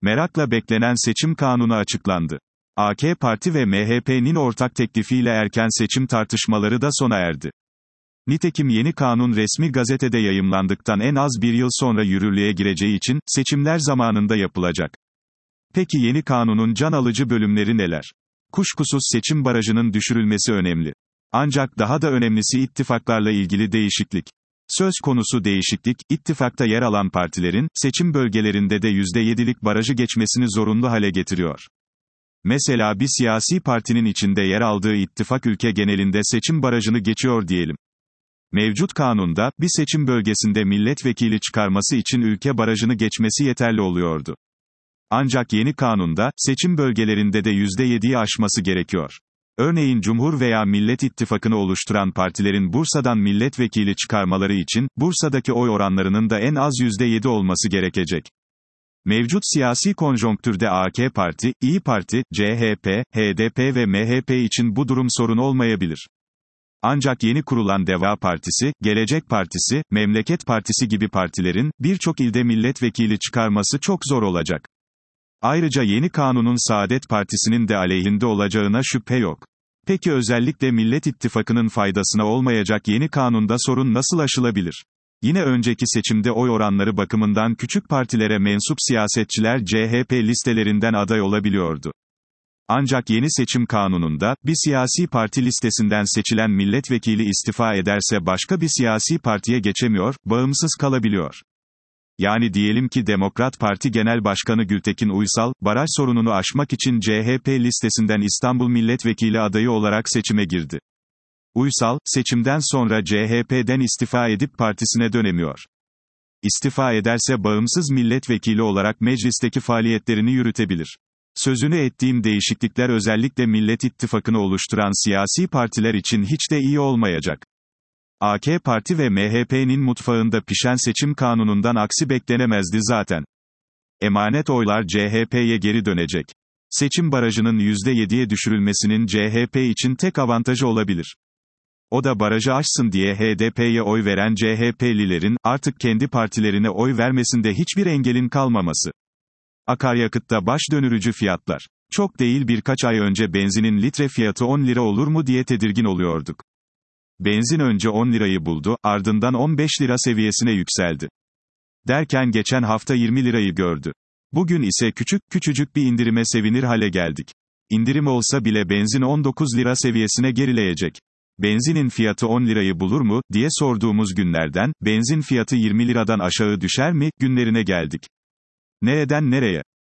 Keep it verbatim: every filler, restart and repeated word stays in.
Merakla beklenen seçim kanunu açıklandı. A K Parti ve M H P'nin ortak teklifiyle erken seçim tartışmaları da sona erdi. Nitekim yeni kanun resmi gazetede yayımlandıktan en az bir yıl sonra yürürlüğe gireceği için, seçimler zamanında yapılacak. Peki yeni kanunun can alıcı bölümleri neler? Kuşkusuz seçim barajının düşürülmesi önemli. Ancak daha da önemlisi ittifaklarla ilgili değişiklik. Söz konusu değişiklik, ittifakta yer alan partilerin, seçim bölgelerinde de yüzde yedilik barajı geçmesini zorunlu hale getiriyor. Mesela bir siyasi partinin içinde yer aldığı ittifak ülke genelinde seçim barajını geçiyor diyelim. Mevcut kanunda, bir seçim bölgesinde milletvekili çıkarması için ülke barajını geçmesi yeterli oluyordu. Ancak yeni kanunda, seçim bölgelerinde de yüzde yediyi aşması gerekiyor. Örneğin Cumhur veya Millet İttifakı'nı oluşturan partilerin Bursa'dan milletvekili çıkarmaları için, Bursa'daki oy oranlarının da en az yüzde yedi olması gerekecek. Mevcut siyasi konjonktürde A K Parti, İYİ Parti, C H P, H D P ve M H P için bu durum sorun olmayabilir. Ancak yeni kurulan Deva Partisi, Gelecek Partisi, Memleket Partisi gibi partilerin, birçok ilde milletvekili çıkarması çok zor olacak. Ayrıca yeni kanunun Saadet Partisi'nin de aleyhinde olacağına şüphe yok. Peki özellikle Millet İttifakı'nın faydasına olmayacak yeni kanunda sorun nasıl aşılabilir? Yine önceki seçimde oy oranları bakımından küçük partilere mensup siyasetçiler C H P listelerinden aday olabiliyordu. Ancak yeni seçim kanununda, bir siyasi parti listesinden seçilen milletvekili istifa ederse başka bir siyasi partiye geçemiyor, bağımsız kalabiliyor. Yani diyelim ki Demokrat Parti Genel Başkanı Gültekin Uysal, baraj sorununu aşmak için C H P listesinden İstanbul Milletvekili adayı olarak seçime girdi. Uysal, seçimden sonra C H P'den istifa edip partisine dönemiyor. İstifa ederse bağımsız milletvekili olarak meclisteki faaliyetlerini yürütebilir. Sözünü ettiğim değişiklikler özellikle Millet İttifakı'nı oluşturan siyasi partiler için hiç de iyi olmayacak. A K Parti ve M H P'nin mutfağında pişen seçim kanunundan aksi beklenemezdi zaten. Emanet oylar C H P'ye geri dönecek. Seçim barajının yüzde yediye düşürülmesinin C H P için tek avantajı olabilir. O da barajı aşsın diye H D P'ye oy veren C H P'lilerin, artık kendi partilerine oy vermesinde hiçbir engelin kalmaması. Akaryakıtta baş döndürücü fiyatlar. Çok değil birkaç ay önce benzinin litre fiyatı on lira olur mu diye tedirgin oluyorduk. Benzin önce on lirayı buldu, ardından on beş lira seviyesine yükseldi. Derken geçen hafta yirmi lirayı gördü. Bugün ise küçük, küçücük bir indirime sevinir hale geldik. İndirim olsa bile benzin on dokuz lira seviyesine gerileyecek. Benzinin fiyatı on lirayı bulur mu, diye sorduğumuz günlerden, benzin fiyatı yirmi liradan aşağı düşer mi, günlerine geldik. Nereden nereye?